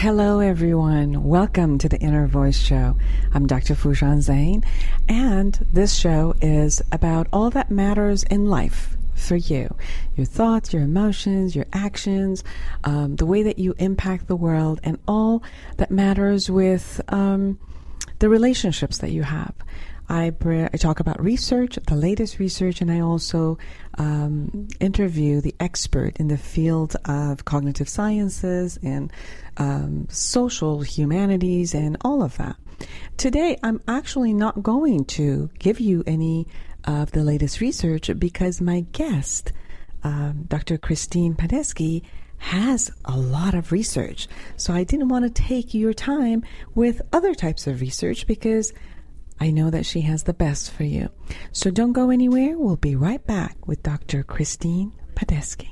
Hello, everyone. Welcome to the Inner Voice Show. I'm Dr. Foojan Zeine, and this show is about all that matters in life for you. Your thoughts, your emotions, your actions, the way that you impact the world, and all that matters with the relationships that you have. I talk about research, the latest research, and I also interview the expert in the field of cognitive sciences and social humanities and all of that. Today, I'm actually not going to give you any of the latest research because my guest, Dr. Christine Padesky, has a lot of research. So I didn't want to take your time with other types of research because I know that she has the best for you. So don't go anywhere. We'll be right back with Dr. Christine Padesky.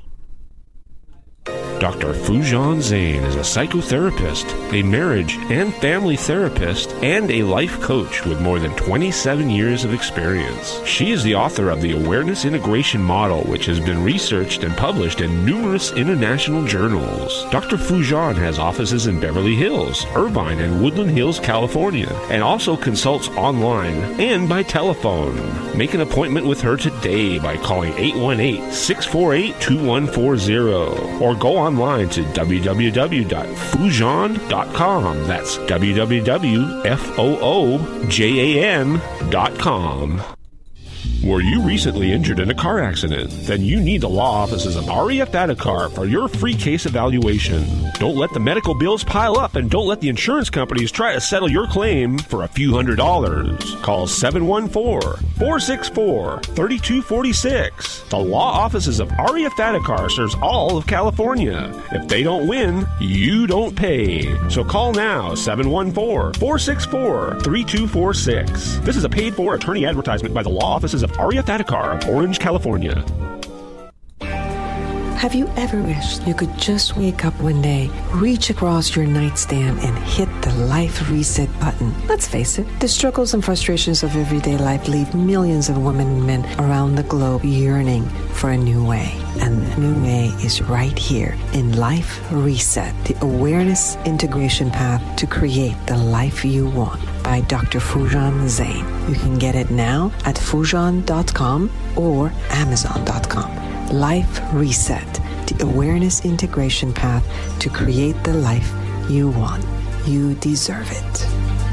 Dr. Foojan Zeine is a psychotherapist, a marriage and family therapist, and a life coach with more than 27 years of experience. She is the author of the Awareness Integration Model, which has been researched and published in numerous international journals. Dr. Foojan has offices in Beverly Hills, Irvine, and Woodland Hills, California, and also consults online and by telephone. Make an appointment with her today by calling 818-648-2140 or go online to www.foojan.com. That's www.foojan.com. Were you recently injured in a car accident? Then you need the law offices of Aria Thadakar for your free case evaluation. Don't let the medical bills pile up and don't let the insurance companies try to settle your claim for a few $100s. Call 714-464-3246. The law offices of Aria Thadakar serves all of California. If they don't win, you don't pay. So call now, 714-464-3246. This is a paid-for attorney advertisement by the law offices of Aria Thadakar of Orange, California. Have you ever wished you could just wake up one day, reach across your nightstand, and hit the life reset button? Let's face it, the struggles and frustrations of everyday life leave millions of women and men around the globe yearning for a new way. And the new way is right here in Life Reset, the awareness integration path to create the life you want by Dr. Foojan Zeine. You can get it now at foojan.com or amazon.com. Life Reset, the awareness integration path to create the life you want. You deserve it.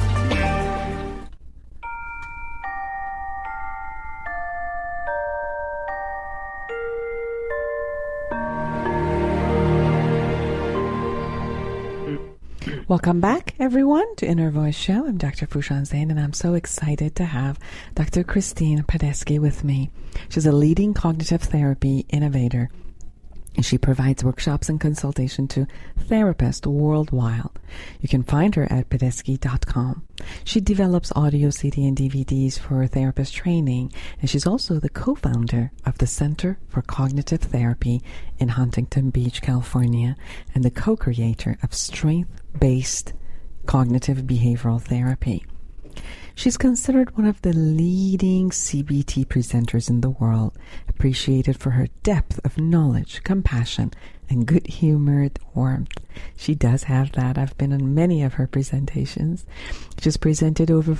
Welcome back, everyone, to Inner Voice Show. I'm Dr. Foojan Zeine, and I'm so excited to have Dr. Christine Padesky with me. She's a leading cognitive therapy innovator, and she provides workshops and consultation to therapists worldwide. You can find her at padesky.com. She develops audio, CD, and DVDs for therapist training, and she's also the co-founder of the Center for Cognitive Therapy in Huntington Beach, California, and the co-creator of Strength-Based Cognitive Behavioral Therapy. She's considered one of the leading CBT presenters in the world, appreciated for her depth of knowledge, compassion, and good-humored warmth. She does have that. I've been on many of her presentations. She's presented over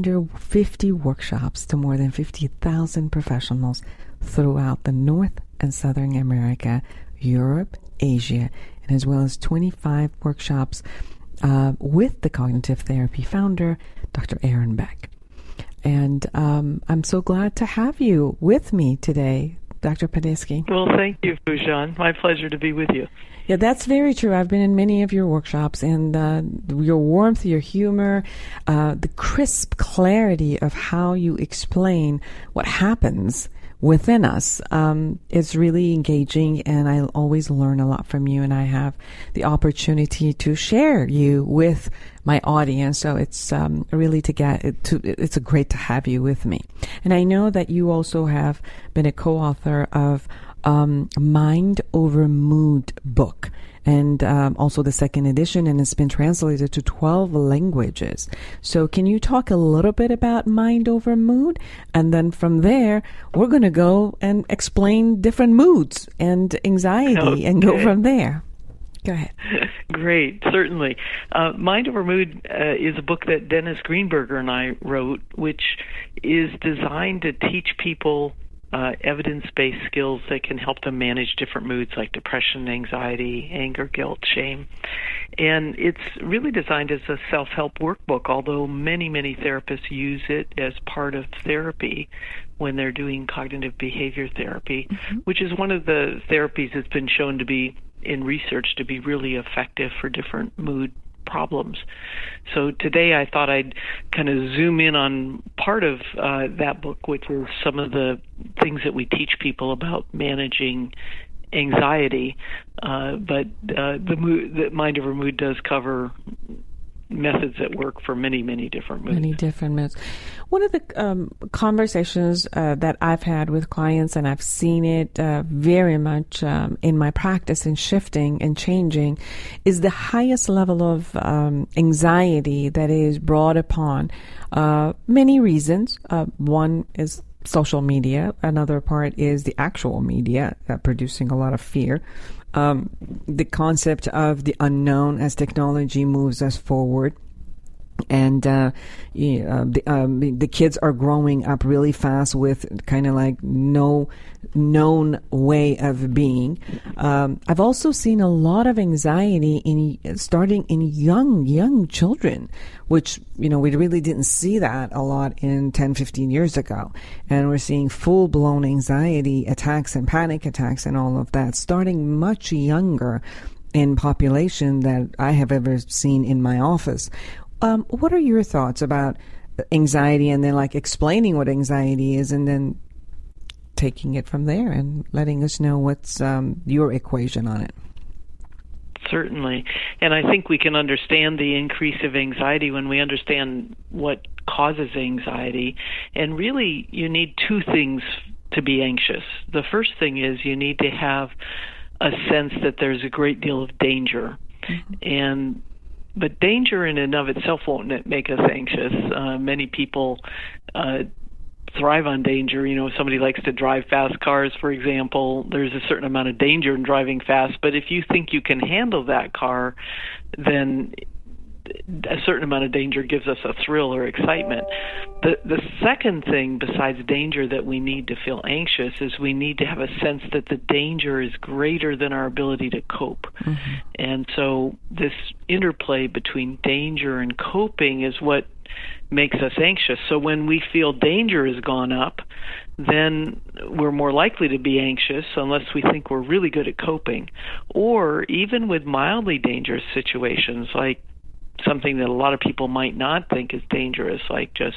450 workshops to more than 50,000 professionals throughout the North and Southern America, Europe, Asia, and as well as 25 workshops with the cognitive therapy founder, Dr. Aaron Beck. And I'm so glad to have you with me today, Dr. Padesky. Well, thank you, Foojan. My pleasure to be with you. Yeah, that's very true. I've been in many of your workshops, and your warmth, your humor, the crisp clarity of how you explain what happens within us is really engaging, and I always learn a lot from you, and I have the opportunity to share you with my audience. So it's really it's great to have you with me. And I know that you also have been a co-author of Mind Over Mood book, and also the second edition, and it's been translated to 12 languages. So can you talk a little bit about Mind Over Mood? And then from there, we're going to go and explain different moods and anxiety and go from there. Go ahead. Great, certainly. Mind Over Mood is a book that Dennis Greenberger and I wrote, which is designed to teach people evidence-based skills that can help them manage different moods like depression, anxiety, anger, guilt, shame. And it's really designed as a self-help workbook, although many, many therapists use it as part of therapy when they're doing cognitive behavior therapy, which is one of the therapies that's been shown to be, in research, to be really effective for different mood problems. So today I thought I'd kind of zoom in on part of that book, which is some of the things that we teach people about managing anxiety. But the Mind Over Mood does cover methods that work for many, many different moods. Many different moods. One of the conversations that I've had with clients, and I've seen it very much in my practice in shifting and changing, is the highest level of anxiety that is brought upon many reasons. One is social media. Another part is the actual media producing a lot of fear. The concept of the unknown as technology moves us forward. And the kids are growing up really fast with kind of like no known way of being. I've also seen a lot of anxiety starting in young children, which, we really didn't see that a lot in 10, 15 years ago. And we're seeing full-blown anxiety attacks and panic attacks and all of that starting much younger in population that I have ever seen in my office. What are your thoughts about anxiety, and then explaining what anxiety is, and then taking it from there and letting us know what's your equation on it? Certainly. And I think we can understand the increase of anxiety when we understand what causes anxiety. And really, you need two things to be anxious. The first thing is you need to have a sense that there's a great deal of danger. But danger in and of itself won't make us anxious. Many people thrive on danger. Somebody likes to drive fast cars, for example. There's a certain amount of danger in driving fast, but if you think you can handle that car, then a certain amount of danger gives us a thrill or excitement. The second thing besides danger that we need to feel anxious is we need to have a sense that the danger is greater than our ability to cope. And so this interplay between danger and coping is what makes us anxious. So when we feel danger has gone up, then we're more likely to be anxious unless we think we're really good at coping. Or even with mildly dangerous situations, like something that a lot of people might not think is dangerous, like just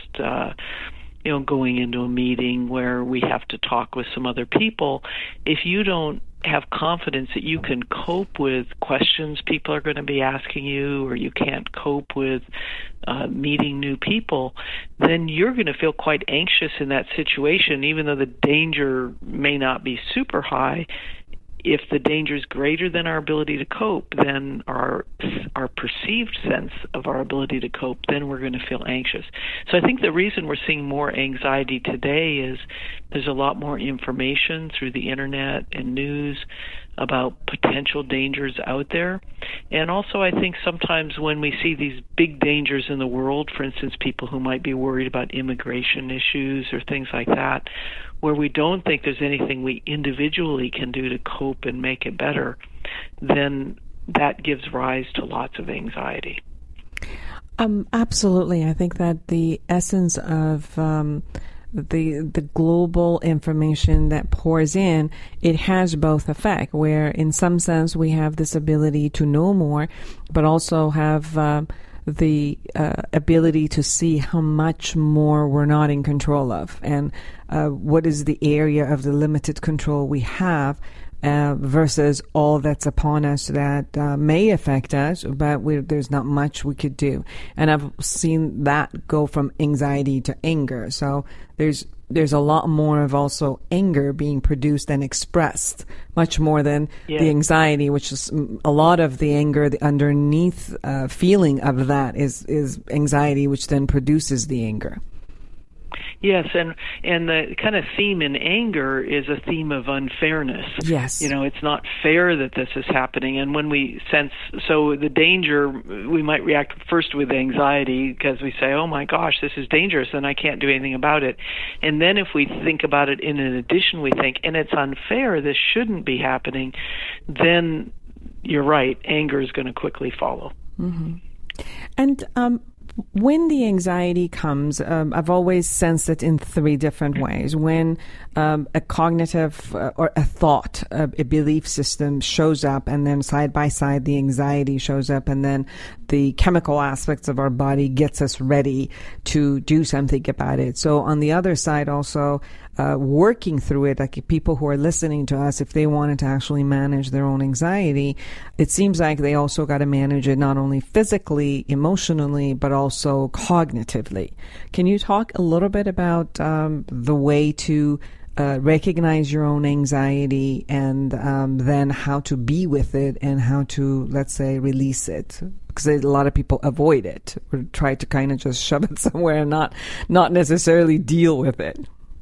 going into a meeting where we have to talk with some other people. If you don't have confidence that you can cope with questions people are going to be asking you, or you can't cope with meeting new people, then you're going to feel quite anxious in that situation, even though the danger may not be super high. If the danger is greater than our ability to cope, then our perceived sense of our ability to cope, then we're going to feel anxious. So I think the reason we're seeing more anxiety today is there's a lot more information through the internet and news about potential dangers out there. And also I think sometimes when we see these big dangers in the world, for instance, people who might be worried about immigration issues or things like that, where we don't think there's anything we individually can do to cope and make it better, then that gives rise to lots of anxiety. Absolutely. I think that the essence of the global information that pours in, it has both effect, where in some sense we have this ability to know more, but also have the ability to see how much more we're not in control of, and what is the area of the limited control we have versus all that's upon us that may affect us, but there's not much we could do. And I've seen that go from anxiety to anger. So there's a lot more of also anger being produced and expressed, much more than the anxiety, which is a lot of the anger. The underneath feeling of that is anxiety, which then produces the anger. Yes, and the kind of theme in anger is a theme of unfairness. Yes. It's not fair that this is happening. And when we sense, so the danger, we might react first with anxiety because we say, oh my gosh, this is dangerous and I can't do anything about it. And then if we think about it in addition, we think, and it's unfair, this shouldn't be happening, then you're right, anger is going to quickly follow. Mm-hmm. And when the anxiety comes, I've always sensed it in three different ways. When a cognitive or a thought, a belief system shows up, and then side by side the anxiety shows up, and then the chemical aspects of our body gets us ready to do something about it. So on the other side also, working through it, like people who are listening to us, if they wanted to actually manage their own anxiety, it seems like they also got to manage it not only physically, emotionally, but also cognitively. Can you talk a little bit about the way to recognize your own anxiety and then how to be with it and how to, let's say, release it? Because a lot of people avoid it or try to kind of just shove it somewhere and not necessarily deal with it.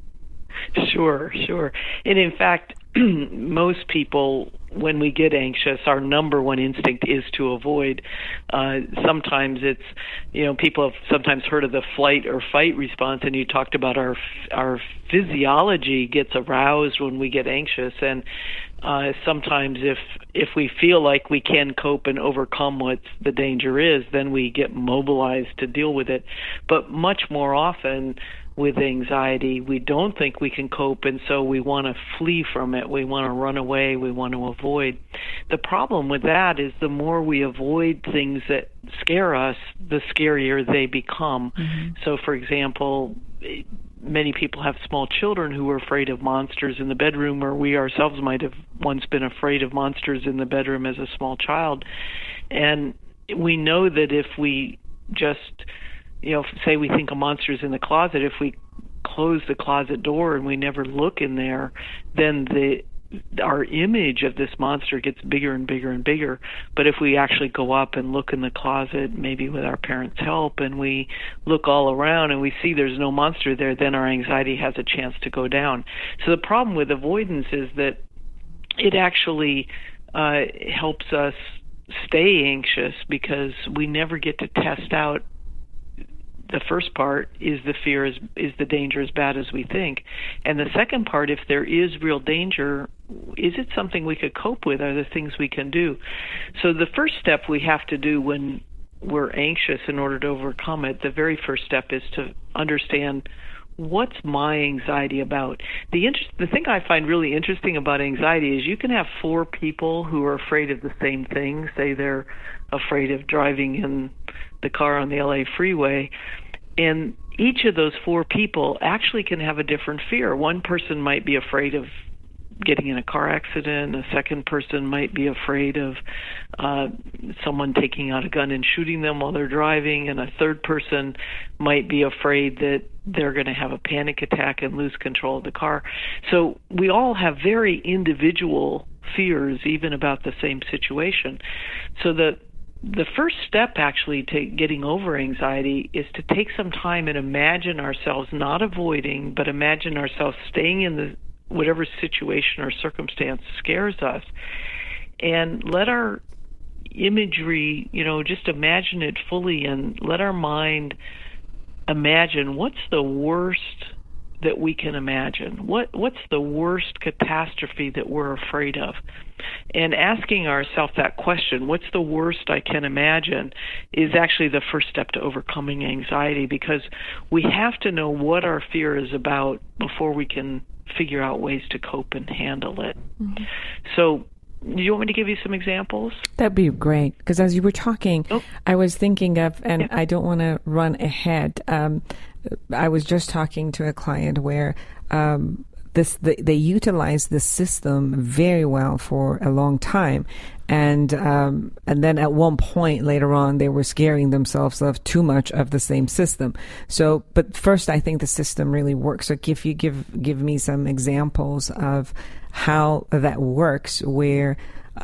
Sure. And in fact, most people, when we get anxious, our number one instinct is to avoid. Sometimes it's, people have sometimes heard of the flight or fight response, and you talked about our physiology gets aroused when we get anxious. And sometimes if we feel like we can cope and overcome what the danger is, then we get mobilized to deal with it. But much more often, with anxiety, we don't think we can cope, and so we want to flee from it. We want to run away. We want to avoid. The problem with that is the more we avoid things that scare us, the scarier they become. Mm-hmm. So, for example, many people have small children who are afraid of monsters in the bedroom, or we ourselves might have once been afraid of monsters in the bedroom as a small child. And we know that if we just say we think a monster's in the closet, if we close the closet door and we never look in there, then our image of this monster gets bigger and bigger and bigger. But if we actually go up and look in the closet, maybe with our parents' help, and we look all around and we see there's no monster there, then our anxiety has a chance to go down. So the problem with avoidance is that it actually helps us stay anxious because we never get to test out the first part, is the fear, is the danger as bad as we think? And the second part, if there is real danger, is it something we could cope with? Are there things we can do? So the first step we have to do when we're anxious in order to overcome it, the very first step is to understand, what's my anxiety about? The thing I find really interesting about anxiety is you can have four people who are afraid of the same thing. Say they're afraid of driving in the car on the LA freeway, and each of those four people actually can have a different fear. One person might be afraid of getting in a car accident. A second person might be afraid of someone taking out a gun and shooting them while they're driving, and a third person might be afraid that they're going to have a panic attack and lose control of the car. So we all have very individual fears, even about the same situation. So the first step actually to getting over anxiety is to take some time and imagine ourselves not avoiding, but imagine ourselves staying in whatever situation or circumstance scares us, and let our imagery, just imagine it fully, and let our mind imagine what's the worst that we can imagine. What's the worst catastrophe that we're afraid of? And asking ourselves that question, what's the worst I can imagine, is actually the first step to overcoming anxiety, because we have to know what our fear is about before we can figure out ways to cope and handle it. Mm-hmm. So, do you want me to give you some examples? That'd be great, because as you were talking, I was thinking of, and I don't want to run ahead, I was just talking to a client where they utilized this system very well for a long time, and then at one point later on they were scaring themselves of too much of the same system. So, but first, I think the system really works. So, if you give me some examples of how that works, where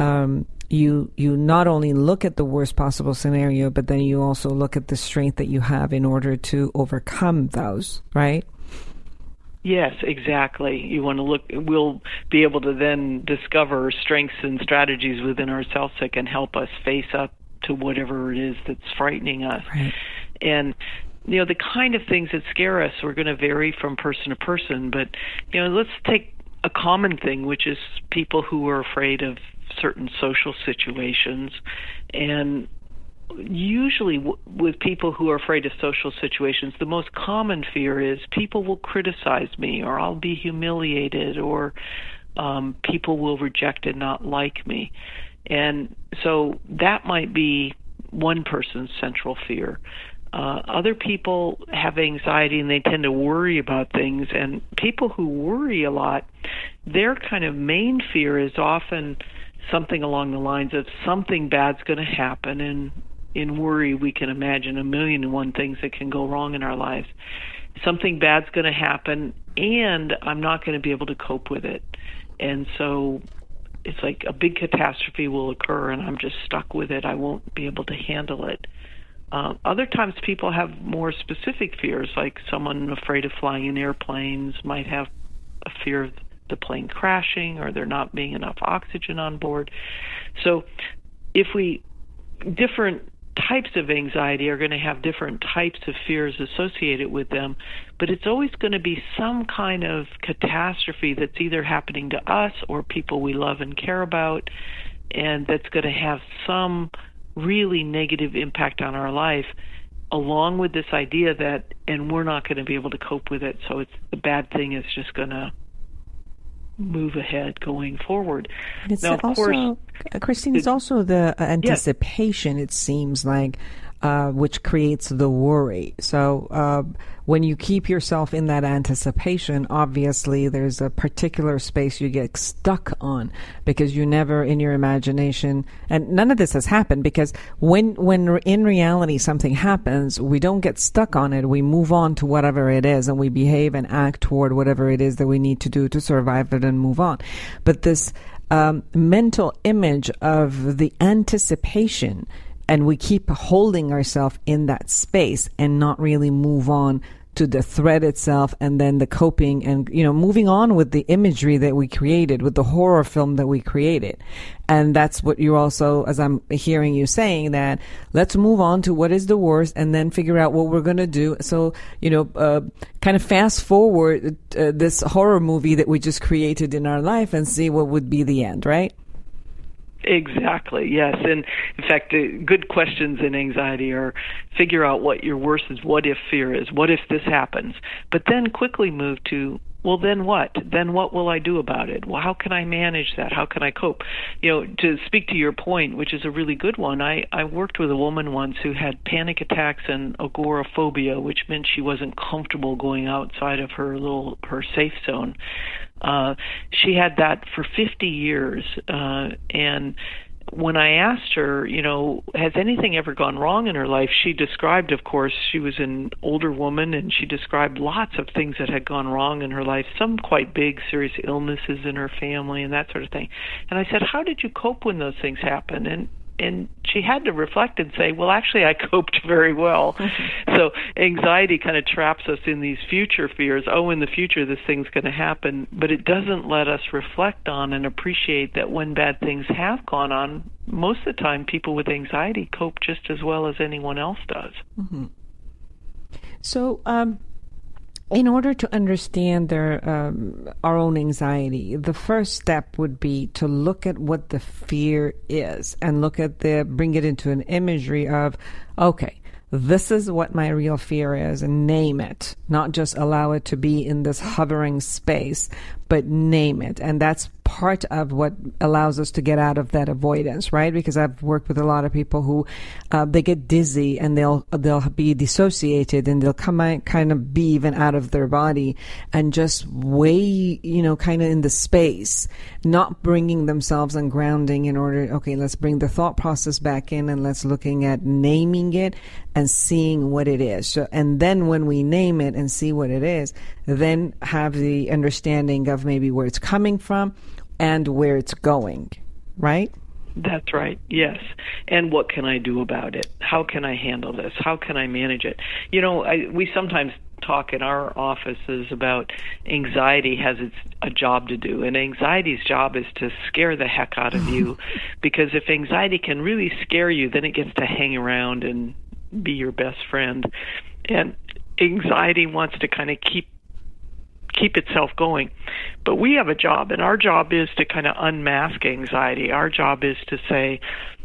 you not only look at the worst possible scenario, but then you also look at the strength that you have in order to overcome those, right? Yes, exactly. You want to look, we'll be able to then discover strengths and strategies within ourselves that can help us face up to whatever it is that's frightening us. Right. And, the kind of things that scare us are going to vary from person to person. But, let's take a common thing, which is people who are afraid of certain social situations. And usually with people who are afraid of social situations, the most common fear is people will criticize me, or I'll be humiliated, or people will reject and not like me. And so that might be one person's central fear. Other people have anxiety and they tend to worry about things. And people who worry a lot, their kind of main fear is often something along the lines of something bad's going to happen. And in worry, we can imagine 1,000,001 things that can go wrong in our lives. Something bad's going to happen, and I'm not going to be able to cope with it. And so it's like a big catastrophe will occur, and I'm just stuck with it. I won't be able to handle it. Other times people have more specific fears, like someone afraid of flying in airplanes might have a fear of the plane crashing, or there not being enough oxygen on board. So different types of anxiety are going to have different types of fears associated with them, but it's always going to be some kind of catastrophe that's either happening to us or people we love and care about, and that's going to have some really negative impact on our life, along with this idea that, and we're not going to be able to cope with it, so the bad thing is just going to move ahead going forward. It's now, of also, course, Christine, it's also the anticipation, it seems like, which creates the worry. So when you keep yourself in that anticipation, obviously there's a particular space you get stuck on because you never in your imagination, and none of this has happened because when in reality something happens, we don't get stuck on it. We move on to whatever it is and we behave and act toward whatever it is that we need to do to survive it and move on. But this mental image of the anticipation, and we keep holding ourselves in that space and not really move on to the threat itself and then the coping and, moving on with the imagery that we created, with the horror film that we created. And that's what you're also, as I'm hearing you saying, that let's move on to what is the worst and then figure out what we're going to do. So, kind of fast forward this horror movie that we just created in our life and see what would be the end, right? Exactly, yes. And in fact, good questions in anxiety are figure out what your worst is, what if fear is, what if this happens, but then quickly move to, well, then what? Then what will I do about it? Well, how can I manage that? How can I cope? To speak to your point, which is a really good one, I worked with a woman once who had panic attacks and agoraphobia, which meant she wasn't comfortable going outside of her safe zone. She had that for 50 years, and when I asked her, has anything ever gone wrong in her life, she described, of course, she was an older woman, and she described lots of things that had gone wrong in her life, some quite big, serious illnesses in her family and that sort of thing. And I said, how did you cope when those things happened? And she had to reflect and say, well, actually, I coped very well. So anxiety kind of traps us in these future fears. Oh, in the future, this thing's going to happen. But it doesn't let us reflect on and appreciate that when bad things have gone on, most of the time, people with anxiety cope just as well as anyone else does. Mm-hmm. So, in order to understand our own anxiety, the first step would be to look at what the fear is and bring it into an imagery of, okay, this is what my real fear is, and name it, not just allow it to be in this hovering space, but name it. And that's part of what allows us to get out of that avoidance, right? Because I've worked with a lot of people who they get dizzy and they'll be dissociated and they'll kind of be even out of their body and just way, kind of in the space, not bringing themselves and grounding in order, okay, let's bring the thought process back in and let's looking at naming it and seeing what it is. So, and then when we name it and see what it is, then have the understanding of maybe where it's coming from and where it's going, right? That's right, yes. And what can I do about it? How can I handle this? How can I manage it? We sometimes talk in our offices about anxiety has a job to do, and anxiety's job is to scare the heck out of you, because if anxiety can really scare you, then it gets to hang around and be your best friend. And anxiety wants to kind of keep itself going. But we have a job, and our job is to kind of unmask anxiety. Our job is to say,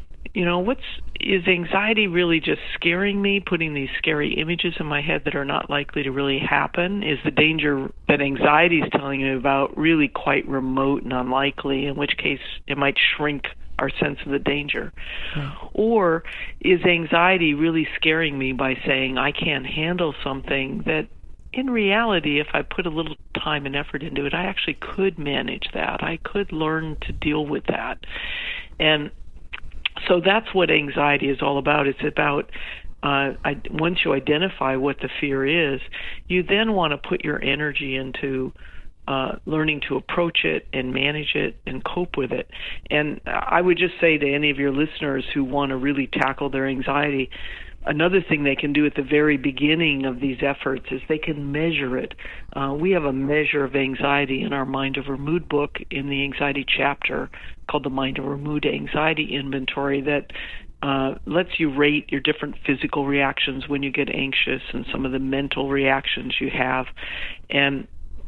is anxiety really just scaring me, putting these scary images in my head that are not likely to really happen? Is the danger that anxiety is telling me about really quite remote and unlikely, in which case it might shrink our sense of the danger? Or is anxiety really scaring me by saying I can't handle something that in reality, if I put a little time and effort into it, I actually could manage that. I could learn to deal with that. And so that's what anxiety is all about. It's about once you identify what the fear is, you then want to put your energy into learning to approach it and manage it and cope with it. And I would just say to any of your listeners who want to really tackle their anxiety, another thing they can do at the very beginning of these efforts is they can measure it. We have a measure of anxiety in our Mind Over Mood book in the anxiety chapter called the Mind Over Mood Anxiety Inventory that lets you rate your different physical reactions when you get anxious and some of the mental reactions you have. And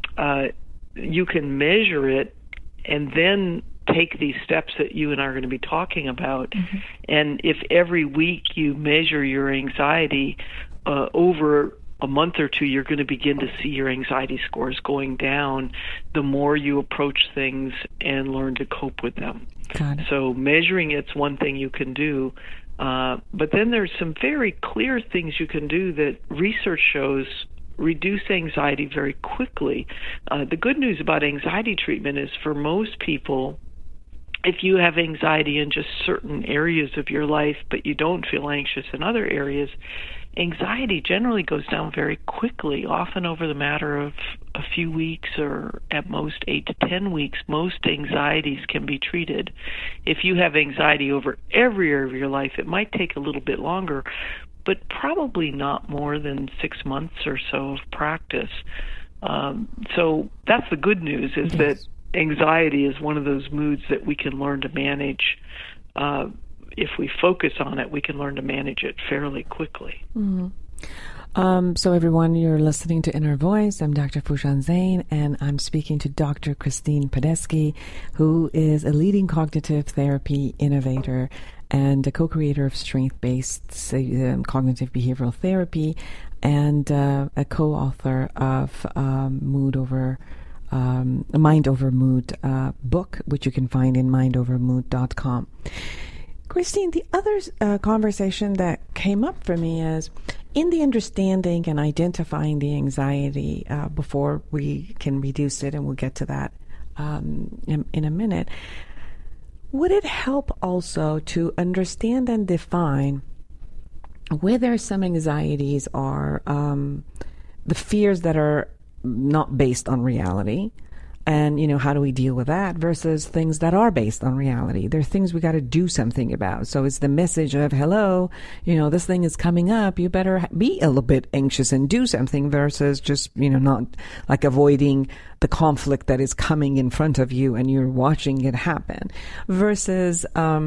you can measure it and then take these steps that you and I are going to be talking about. Mm-hmm. And if every week you measure your anxiety over a month or two, you're going to begin to see your anxiety scores going down the more you approach things and learn to cope with them. Got it. So measuring it's one thing you can do. But then there's some very clear things you can do that research shows reduce anxiety very quickly. The good news about anxiety treatment is for most people, if you have anxiety in just certain areas of your life, but you don't feel anxious in other areas, anxiety generally goes down very quickly, often over the matter of a few weeks or at most 8 to 10 weeks. Most anxieties can be treated. If you have anxiety over every area of your life, it might take a little bit longer, but probably not more than 6 months or so of practice. So that's the good news, is that anxiety is one of those moods that we can learn to manage. If we focus on it, we can learn to manage it fairly quickly. Mm-hmm. So everyone, you're listening to Inner Voice. I'm Dr. Fushan Zain, and I'm speaking to Dr. Christine Padesky, who is a leading cognitive therapy innovator and a co-creator of strength-based cognitive behavioral therapy, and a co-author of Mind Over Mood book, which you can find in mindovermood.com. Christine, the other conversation that came up for me is in the understanding and identifying the anxiety before we can reduce it, and we'll get to that in a minute. Would it help also to understand and define whether some anxieties are the fears that are not based on reality, and how do we deal with that, versus things that are based on reality? There are things we got to do something about. So it's the message of, hello, this thing is coming up, you better be a little bit anxious and do something, versus just not like avoiding the conflict that is coming in front of you and you're watching it happen, versus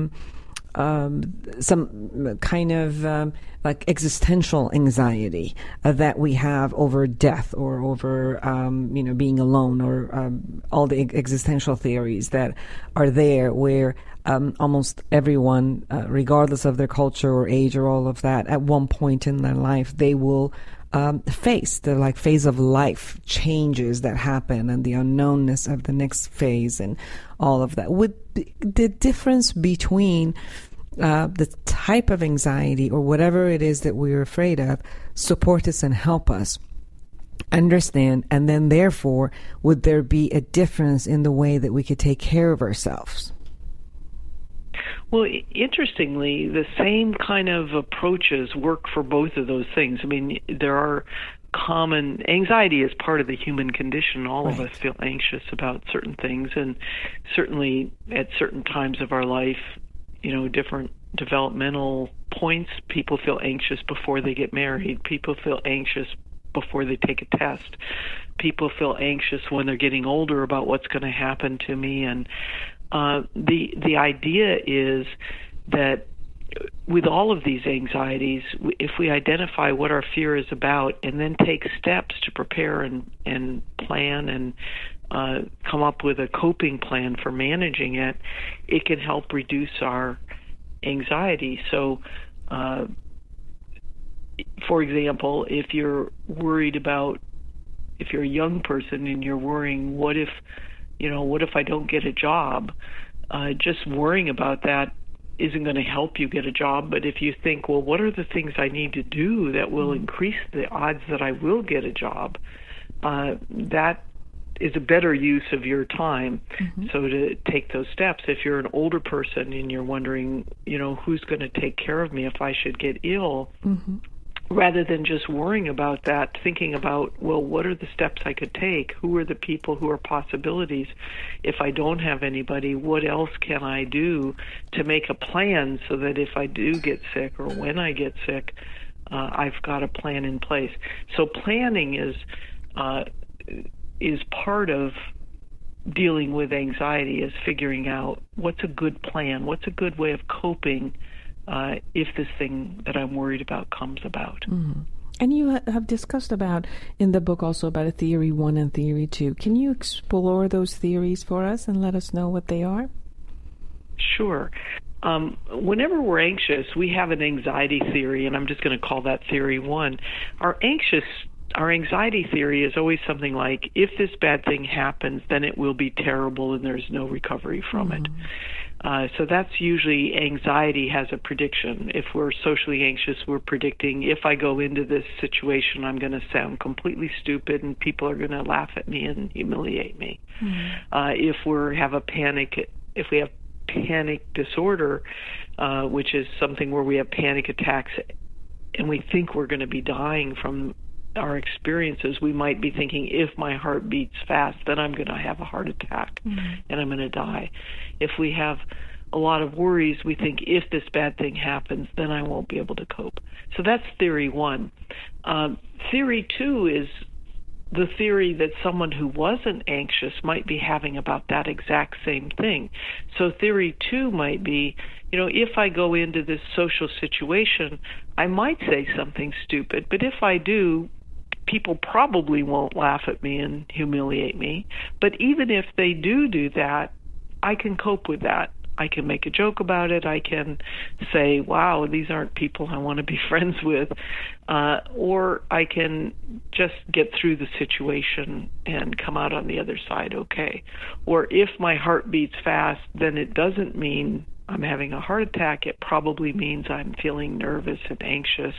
some kind of like existential anxiety that we have over death or over being alone, or all the existential theories that are there, where almost everyone, regardless of their culture or age or all of that, at one point in their life they will face the phase of life changes that happen, and the unknownness of the next phase and all of that. Would the difference between the type of anxiety or whatever it is that we're afraid of support us and help us understand, and then therefore would there be a difference in the way that we could take care of ourselves? Well, interestingly, the same kind of approaches work for both of those things. I mean, there are common anxiety is part of the human condition. All of us feel anxious about certain things, and certainly at certain times of our life, different developmental points, people feel anxious before they get married. People feel anxious before they take a test. People feel anxious when they're getting older about what's going to happen to me. And the idea is that with all of these anxieties, if we identify what our fear is about and then take steps to prepare and plan and come up with a coping plan for managing it, it can help reduce our anxiety. So, for example, if you're worried about, if you're a young person and you're worrying, what if I don't get a job? Just worrying about that isn't going to help you get a job. But if you think, well, what are the things I need to do that will increase the odds that I will get a job? That is a better use of your time. So to take those steps. If you're an older person and you're wondering, who's going to take care of me if I should get ill, rather than just worrying about that, thinking about, well, what are the steps I could take? Who are the people who are possibilities? If I don't have anybody, what else can I do to make a plan so that if I do get sick or when I get sick, I've got a plan in place. So planning is part of dealing with anxiety, is figuring out what's a good plan, what's a good way of coping if this thing that I'm worried about comes about. And you have discussed about, in the book also, about a theory 1 and theory 2. Can you explore those theories for us and let us know what they are? Sure. Whenever we're anxious, we have an anxiety theory, and I'm just going to call that theory 1. Our anxiety theory is always something like, if this bad thing happens, then it will be terrible and there's no recovery from it. So that's usually, anxiety has a prediction. If we're socially anxious, we're predicting, if I go into this situation, I'm going to sound completely stupid and people are going to laugh at me and humiliate me. If we have panic disorder, which is something where we have panic attacks and we think we're going to be dying from our experiences, we might be thinking, if my heart beats fast, then I'm going to have a heart attack and I'm going to die. If we have a lot of worries, we think, if this bad thing happens, then I won't be able to cope. So that's theory 1. Theory 2 is the theory that someone who wasn't anxious might be having about that exact same thing. So theory 2 might be, if I go into this social situation, I might say something stupid, but if I do, people probably won't laugh at me and humiliate me. But even if they do that, I can cope with that. I can make a joke about it. I can say, wow, these aren't people I want to be friends with. Or I can just get through the situation and come out on the other side okay. Or if my heart beats fast, then it doesn't mean I'm having a heart attack. It probably means I'm feeling nervous and anxious.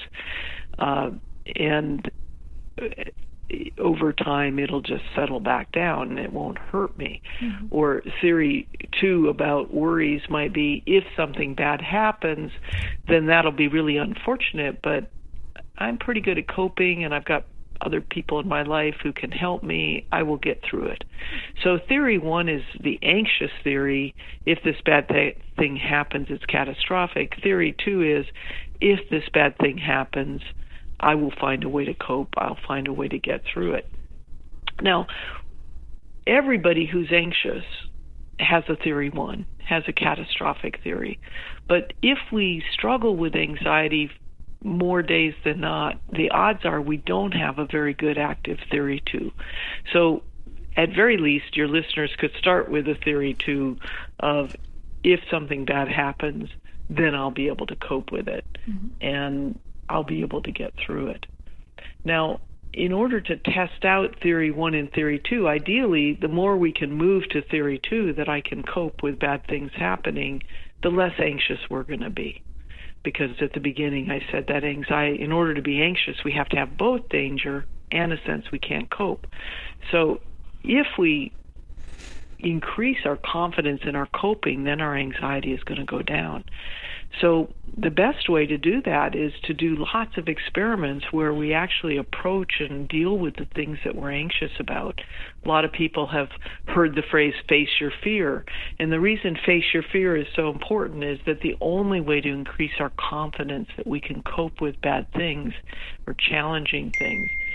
And over time, it'll just settle back down and it won't hurt me. Or theory 2 about worries might be, if something bad happens, then that'll be really unfortunate, but I'm pretty good at coping and I've got other people in my life who can help me. I will get through it. So theory 1 is the anxious theory. If this bad thing happens, it's catastrophic. Theory 2 is, if this bad thing happens, I will find a way to cope. I'll find a way to get through it. Now, everybody who's anxious has a theory 1, has a catastrophic theory. But if we struggle with anxiety more days than not, the odds are we don't have a very good active theory 2. So at very least, your listeners could start with a theory 2 of, if something bad happens, then I'll be able to cope with it. And I'll be able to get through it. Now, in order to test out theory 1 and theory 2, ideally, the more we can move to theory 2, that I can cope with bad things happening, the less anxious we're going to be. Because at the beginning I said that anxiety, in order to be anxious, we have to have both danger and a sense we can't cope. So if we increase our confidence in our coping, then our anxiety is going to go down. So the best way to do that is to do lots of experiments where we actually approach and deal with the things that we're anxious about. A lot of people have heard the phrase face your fear. And the reason face your fear is so important is that the only way to increase our confidence that we can cope with bad things or challenging things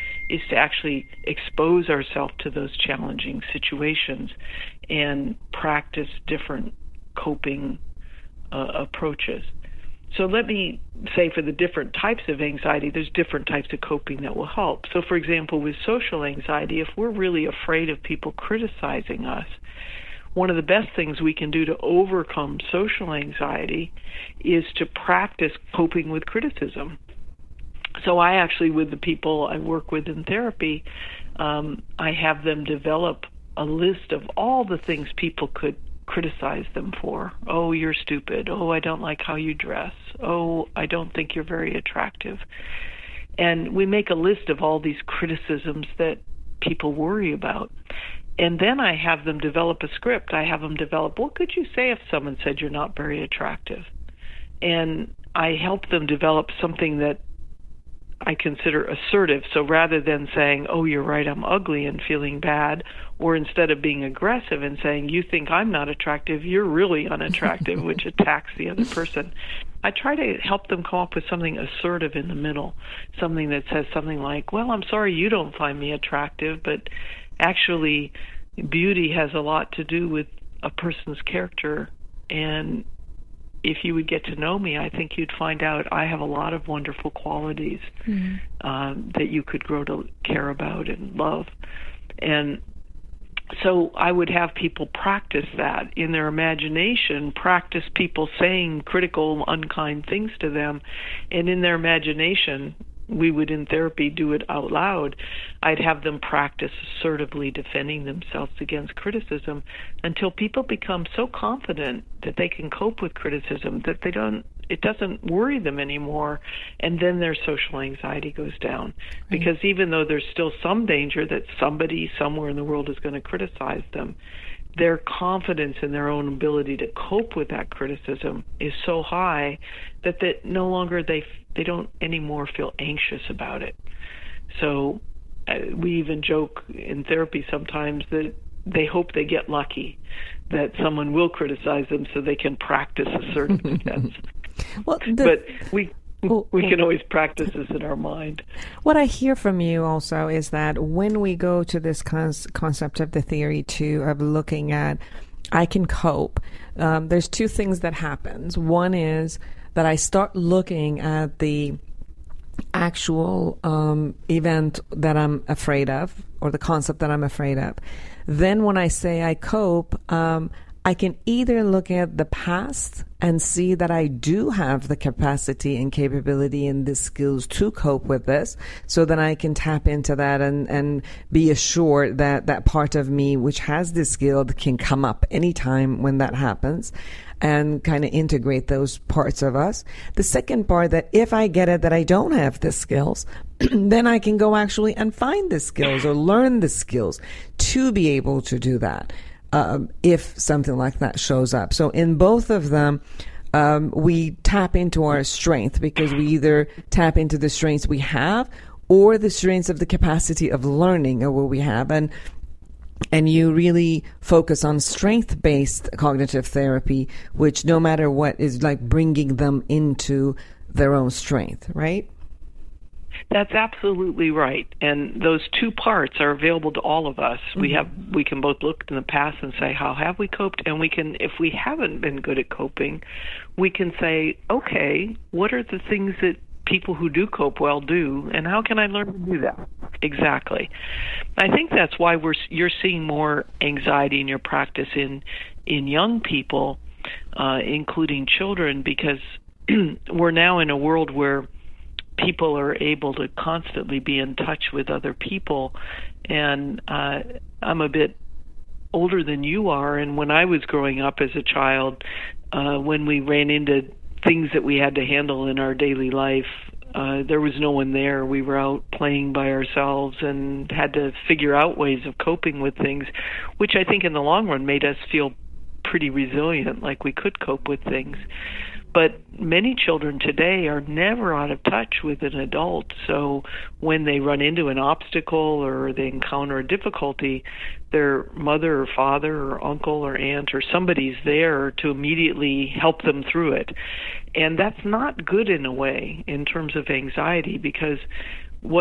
is to actually expose ourselves to those challenging situations and practice different coping approaches. So let me say, for the different types of anxiety, there's different types of coping that will help. So, for example, with social anxiety, if we're really afraid of people criticizing us, one of the best things we can do to overcome social anxiety is to practice coping with criticism. So I actually, with the people I work with in therapy, I have them develop a list of all the things people could criticize them for. Oh, you're stupid. Oh, I don't like how you dress. Oh, I don't think you're very attractive. And we make a list of all these criticisms that people worry about. And then I have them develop a script. I have them develop, what could you say if someone said you're not very attractive? And I help them develop something that I consider assertive. So rather than saying, oh, you're right, I'm ugly, and feeling bad, or instead of being aggressive and saying, you think I'm not attractive, you're really unattractive, which attacks the other person, I try to help them come up with something assertive in the middle, something that says something like, well, I'm sorry you don't find me attractive, but actually beauty has a lot to do with a person's character, and if you would get to know me, I think you'd find out I have a lot of wonderful qualities that you could grow to care about and love. And so I would have people practice that in their imagination, practice people saying critical, unkind things to them, and in their imagination, we would in therapy do it out loud. I'd have them practice assertively defending themselves against criticism until people become so confident that they can cope with criticism that it doesn't worry them anymore, and then their social anxiety goes down. Right. Because even though there's still some danger that somebody somewhere in the world is going to criticize them, their confidence in their own ability to cope with that criticism is so high that no longer they don't anymore feel anxious about it. So we even joke in therapy sometimes that they hope they get lucky, that someone will criticize them so they can practice assertive defense. But we can always practice this in our mind. What I hear from you also is that when we go to this concept of the theory too, of looking at I can cope, there's two things that happens. One is that I start looking at the actual event that I'm afraid of, or the concept that I'm afraid of. Then when I say I cope, I can either look at the past and see that I do have the capacity and capability and the skills to cope with this, so then I can tap into that and be assured that that part of me which has this skill can come up anytime when that happens, and kind of integrate those parts of us. The second part, that if I get it that I don't have the skills, then I can go actually and find the skills or learn the skills to be able to do that. If something like that shows up. So in both of them, we tap into our strength, because we either tap into the strengths we have or the strengths of the capacity of learning or what we have. And you really focus on strength-based cognitive therapy, which no matter what is like bringing them into their own strength, right? That's absolutely right. And those two parts are available to all of us. Mm-hmm. We can both look in the past and say, how have we coped? And we can, if we haven't been good at coping, we can say, okay, what are the things that people who do cope well do, and how can I learn to do that? Exactly. I think that's why you're seeing more anxiety in your practice in young people, including children, because we're now in a world where people are able to constantly be in touch with other people. And I'm a bit older than you are, and when I was growing up as a child, when we ran into things that we had to handle in our daily life, there was no one there. We were out playing by ourselves and had to figure out ways of coping with things, which I think in the long run made us feel pretty resilient, like we could cope with things. But many children today are never out of touch with an adult. So when they run into an obstacle or they encounter a difficulty, their mother or father or uncle or aunt or somebody's there to immediately help them through it. And that's not good in a way in terms of anxiety, because what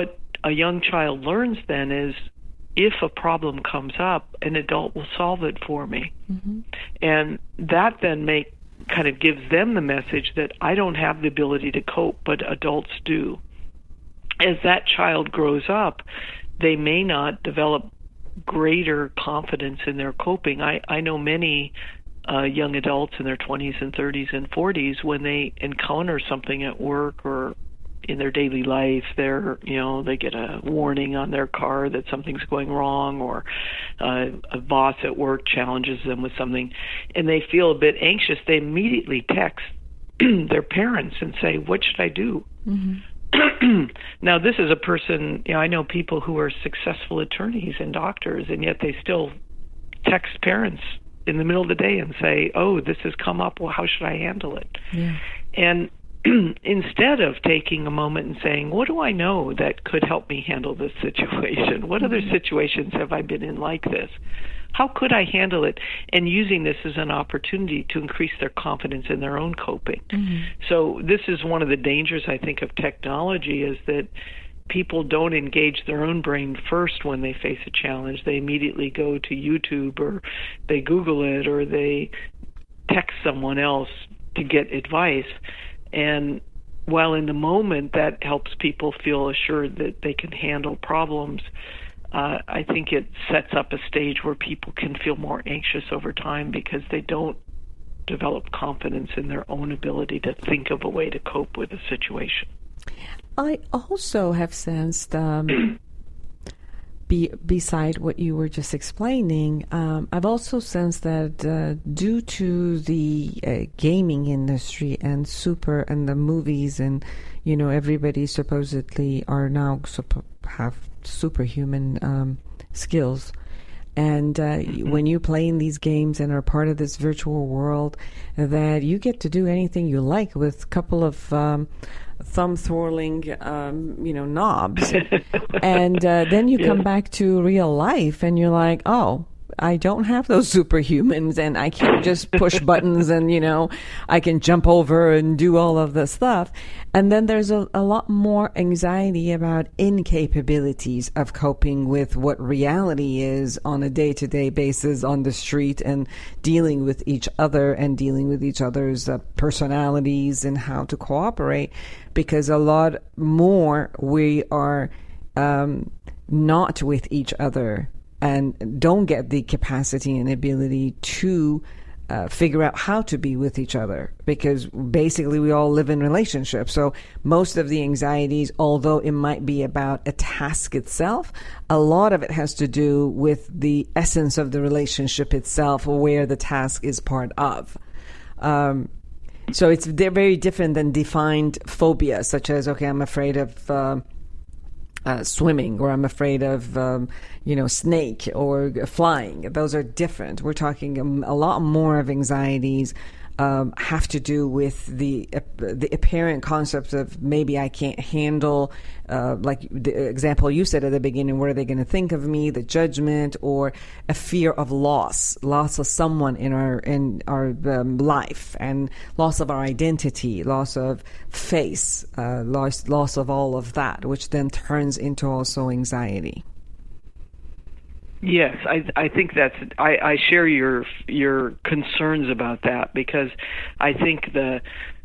a young child learns then is, if a problem comes up, an adult will solve it for me. Mm-hmm. And that then kind of gives them the message that I don't have the ability to cope, but adults do. As that child grows up, they may not develop greater confidence in their coping. I know many young adults in their 20s and 30s and 40s, when they encounter something at work or in their daily life, they get a warning on their car that something's going wrong, or a boss at work challenges them with something, and they feel a bit anxious. They immediately text their parents and say, "What should I do?" Mm-hmm. Now, this is a person, I know people who are successful attorneys and doctors, and yet they still text parents in the middle of the day and say, "Oh, this has come up. Well, how should I handle it?" Yeah. And instead of taking a moment and saying, what do I know that could help me handle this situation? What other situations have I been in like this? How could I handle it? And using this as an opportunity to increase their confidence in their own coping. Mm-hmm. So this is one of the dangers, I think, of technology, is that people don't engage their own brain first when they face a challenge. They immediately go to YouTube, or they Google it, or they text someone else to get advice. And while in the moment that helps people feel assured that they can handle problems, I think it sets up a stage where people can feel more anxious over time because they don't develop confidence in their own ability to think of a way to cope with a situation. I also have sensed, beside what you were just explaining, I've also sensed that due to the gaming industry and the movies, and everybody supposedly are now have superhuman skills, and when you play in these games and are part of this virtual world, that you get to do anything you like with a couple of thumb-twirling, knobs. And then you come back to real life and you're like, oh, I don't have those superhumans, and I can't just push buttons and, I can jump over and do all of this stuff. And then there's a lot more anxiety about incapabilities of coping with what reality is on a day-to-day basis on the street, and dealing with each other and dealing with each other's personalities and how to cooperate, because a lot more we are not with each other and don't get the capacity and ability to figure out how to be with each other, because basically we all live in relationships. So most of the anxieties, although it might be about a task itself, a lot of it has to do with the essence of the relationship itself, where the task is part of. So they're very different than defined phobias, such as, okay, I'm afraid of swimming, or I'm afraid of, snake or flying. Those are different. We're talking a lot more of anxieties have to do with the apparent concept of maybe I can't handle, like the example you said at the beginning, what are they going to think of me, the judgment, or a fear of loss of someone in our life, and loss of our identity, loss of face, loss of all of that, which then turns into also anxiety. Yes, I think I share your concerns about that, because I think the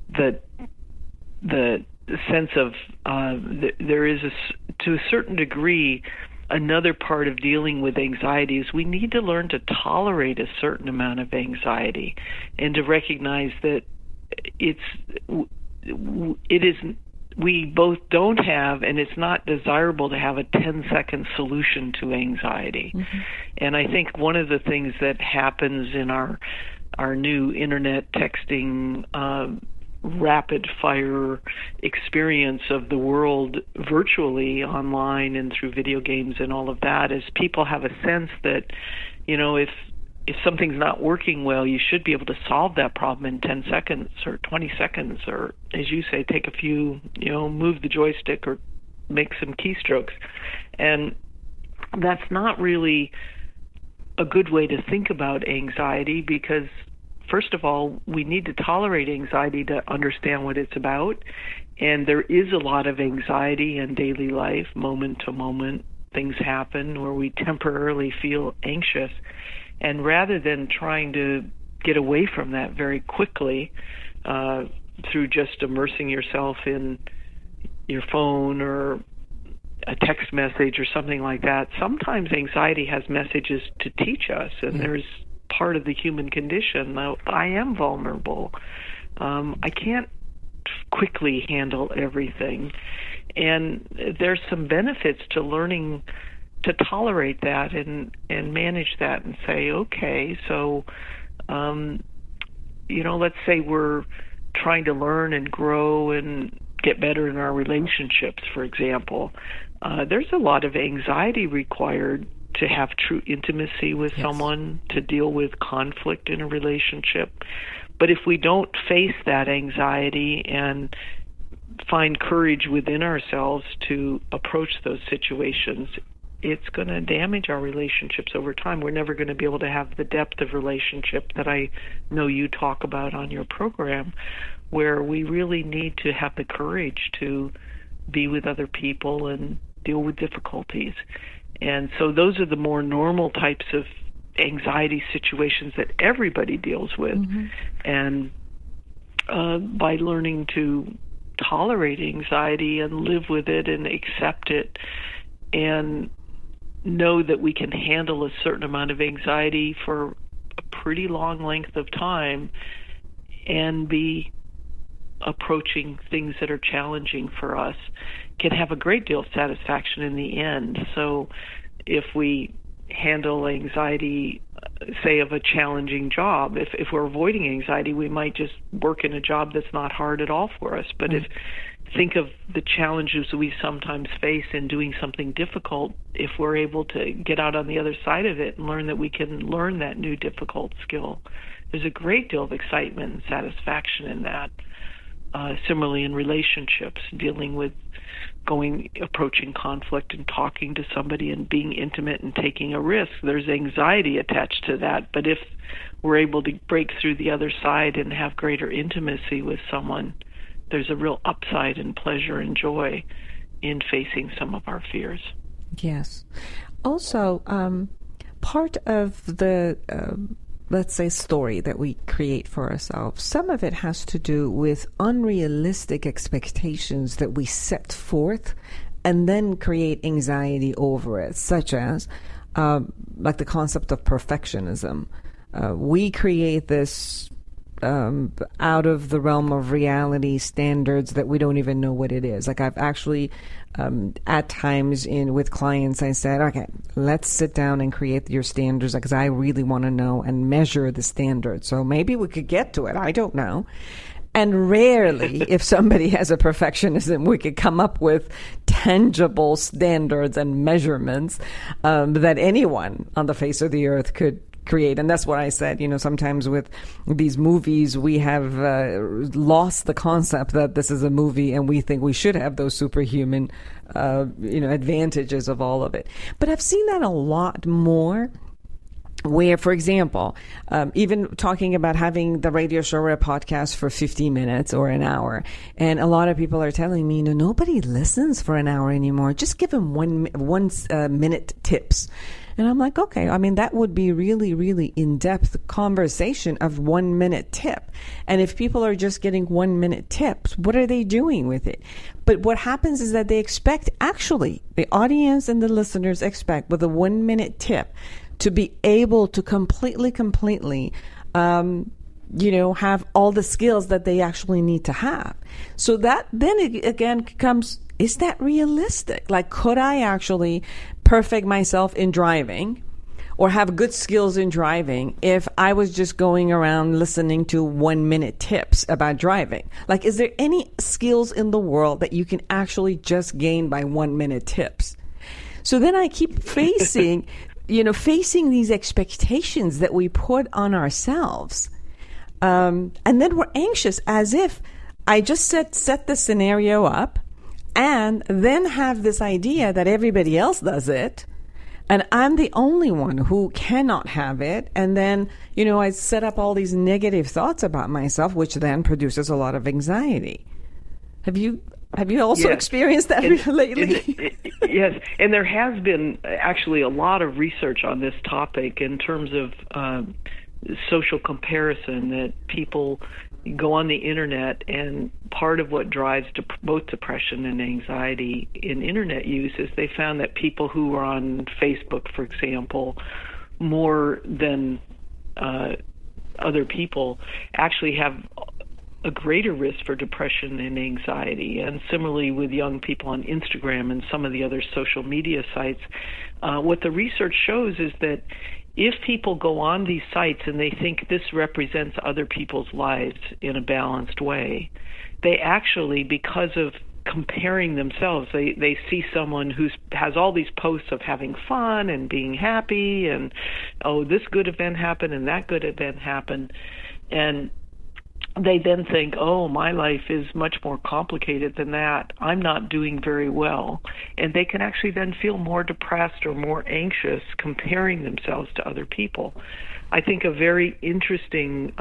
sense of there is to a certain degree, another part of dealing with anxiety is we need to learn to tolerate a certain amount of anxiety, and to recognize that it is. We both don't have, and it's not desirable to have, a 10-second solution to anxiety. Mm-hmm. And I think one of the things that happens in our new internet texting rapid-fire experience of the world virtually, online and through video games and all of that, is people have a sense that, if something's not working well, you should be able to solve that problem in 10 seconds or 20 seconds, or, as you say, take a few, move the joystick or make some keystrokes. And that's not really a good way to think about anxiety, because, first of all, we need to tolerate anxiety to understand what it's about. And there is a lot of anxiety in daily life, moment to moment. Things happen where we temporarily feel anxious. And rather than trying to get away from that very quickly through just immersing yourself in your phone or a text message or something like that, sometimes anxiety has messages to teach us, and there's part of the human condition. I am vulnerable. I can't quickly handle everything. And there's some benefits to learning to tolerate that and manage that and say, okay, so, let's say we're trying to learn and grow and get better in our relationships, for example. There's a lot of anxiety required to have true intimacy with someone, to deal with conflict in a relationship. But if we don't face that anxiety and find courage within ourselves to approach those situations, it's going to damage our relationships over time. We're never going to be able to have the depth of relationship that I know you talk about on your program, where we really need to have the courage to be with other people and deal with difficulties. And so those are the more normal types of anxiety situations that everybody deals with. And by learning to tolerate anxiety and live with it and accept it and know that we can handle a certain amount of anxiety for a pretty long length of time and be approaching things that are challenging for us, can have a great deal of satisfaction in the end. So if we handle anxiety, say, of a challenging job, if we're avoiding anxiety, we might just work in a job that's not hard at all for us. But think of the challenges we sometimes face in doing something difficult, if we're able to get out on the other side of it and learn that we can learn that new difficult skill, there's a great deal of excitement and satisfaction in that. Similarly in relationships, dealing with approaching conflict and talking to somebody and being intimate and taking a risk, there's anxiety attached to that. But if we're able to break through the other side and have greater intimacy with someone, there's a real upside and pleasure and joy in facing some of our fears. Yes. Also, part of the let's say, story that we create for ourselves, some of it has to do with unrealistic expectations that we set forth and then create anxiety over it, such as like the concept of perfectionism. We create this out of the realm of reality standards that we don't even know what it is. Like I've actually, at times with clients, I said, okay, let's sit down and create your standards because I really want to know and measure the standards. So maybe we could get to it. I don't know. And rarely, if somebody has a perfectionism, we could come up with tangible standards and measurements that anyone on the face of the earth could create. And that's what I said, sometimes with these movies, we have lost the concept that this is a movie and we think we should have those superhuman, advantages of all of it. But I've seen that a lot more where, for example, even talking about having the radio show or a podcast for 50 minutes or an hour. And a lot of people are telling me, nobody listens for an hour anymore. Just give them one minute tips. And I'm like, okay, that would be really, really in-depth conversation of 1 minute tip. And if people are just getting 1 minute tips, what are they doing with it? But what happens is that they expect, actually, the audience and the listeners expect with a 1 minute tip to be able to completely, have all the skills that they actually need to have. So that then it again comes, is that realistic? Like, could I actually perfect myself in driving or have good skills in driving if I was just going around listening to 1 minute tips about driving? Like, is there any skills in the world that you can actually just gain by 1 minute tips? So then I keep facing these expectations that we put on ourselves. And then we're anxious as if I just set the scenario up and then have this idea that everybody else does it and I'm the only one who cannot have it. And then, I set up all these negative thoughts about myself, which then produces a lot of anxiety. Have you also experienced that lately? Yes, and there has been actually a lot of research on this topic in terms of social comparison, that people go on the internet, and part of what drives both depression and anxiety in internet use is they found that people who are on Facebook, for example, more than other people actually have a greater risk for depression and anxiety. And similarly with young people on Instagram and some of the other social media sites, what the research shows is that if people go on these sites and they think this represents other people's lives in a balanced way, they actually, because of comparing themselves, they see someone who has all these posts of having fun and being happy, and oh, this good event happened and that good event happened, and they then think, oh, my life is much more complicated than that. I'm not doing very well. And they can actually then feel more depressed or more anxious comparing themselves to other people. I think a very interesting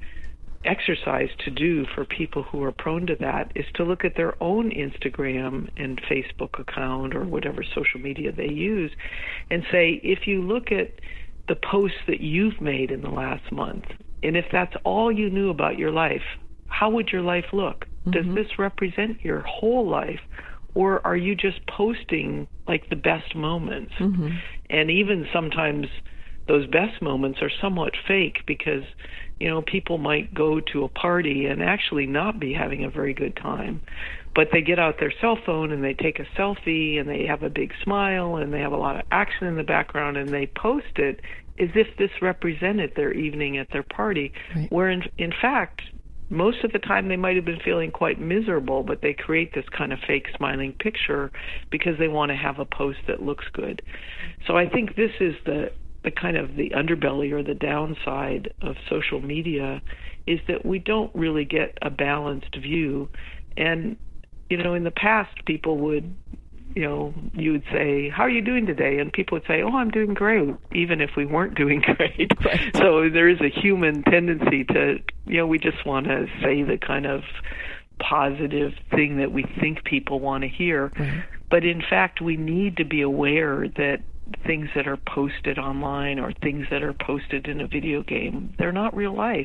exercise to do for people who are prone to that is to look at their own Instagram and Facebook account or whatever social media they use and say, if you look at the posts that you've made in the last month, and if that's all you knew about your life, how would your life look? Mm-hmm. Does this represent your whole life? Or are you just posting like the best moments? Mm-hmm. And even sometimes those best moments are somewhat fake because, people might go to a party and actually not be having a very good time. But they get out their cell phone and they take a selfie and they have a big smile and they have a lot of action in the background and they post it as if this represented their evening at their party, right. Where in fact, most of the time they might have been feeling quite miserable, but they create this kind of fake smiling picture because they want to have a post that looks good. So I think this is the kind of the underbelly or the downside of social media, is that we don't really get a balanced view. And, in the past, people would, you would say, how are you doing today? And people would say, oh, I'm doing great, even if we weren't doing great. Right. So there is a human tendency to, we just want to say the kind of positive thing that we think people want to hear. Mm-hmm. But in fact, we need to be aware that things that are posted online or things that are posted in a video game, they're not real life.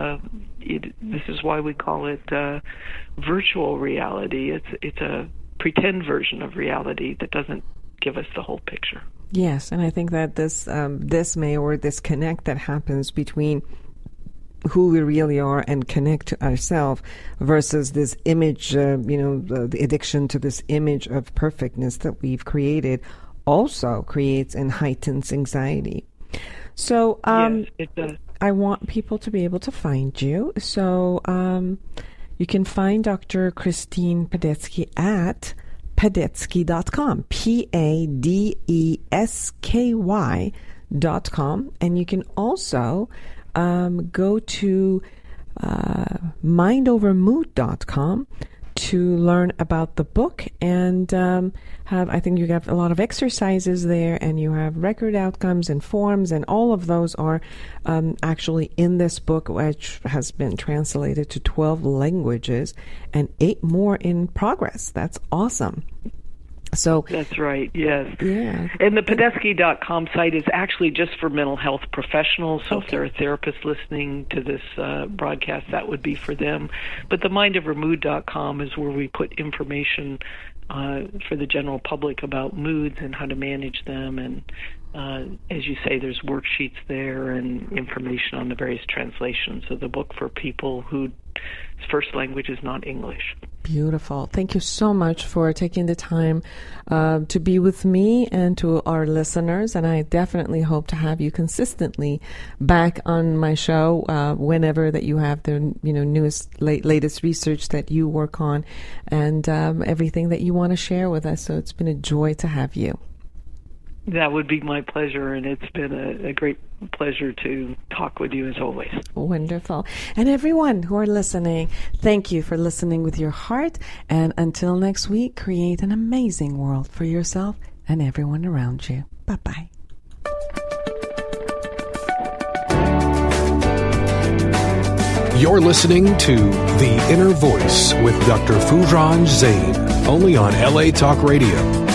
This is why we call it virtual reality. It's a pretend version of reality that doesn't give us the whole picture. Yes, and I think that this disconnect that happens between who we really are and connect to ourselves versus this image, the addiction to this image of perfectness that we've created also creates and heightens anxiety. So yes, it does. I want people to be able to find you. So you can find Dr. Christine Padesky at Padesky.com, PADESKY.com. And you can also go to mindovermood.com to learn about the book and I think you have a lot of exercises there, and you have record outcomes and forms, and all of those are actually in this book, which has been translated to 12 languages and 8 more in progress. That's awesome. So that's right, yes. Yeah. And the Padesky.com site is actually just for mental health professionals, so okay. If there are therapists listening to this broadcast, that would be for them. But the mindovermood.com is where we put information for the general public about moods and how to manage them. And as you say, there's worksheets there and information on the various translations of the book for people whose first language is not English. Beautiful. Thank you so much for taking the time to be with me and to our listeners. And I definitely hope to have you consistently back on my show whenever that you have the latest research that you work on and everything that you want to share with us. So it's been a joy to have you. That would be my pleasure, and it's been a great pleasure to talk with you as always. Wonderful. And everyone who are listening, thank you for listening with your heart. And until next week, create an amazing world for yourself and everyone around you. Bye-bye. You're listening to The Inner Voice with Dr. Foojan Zeine, only on LA Talk Radio.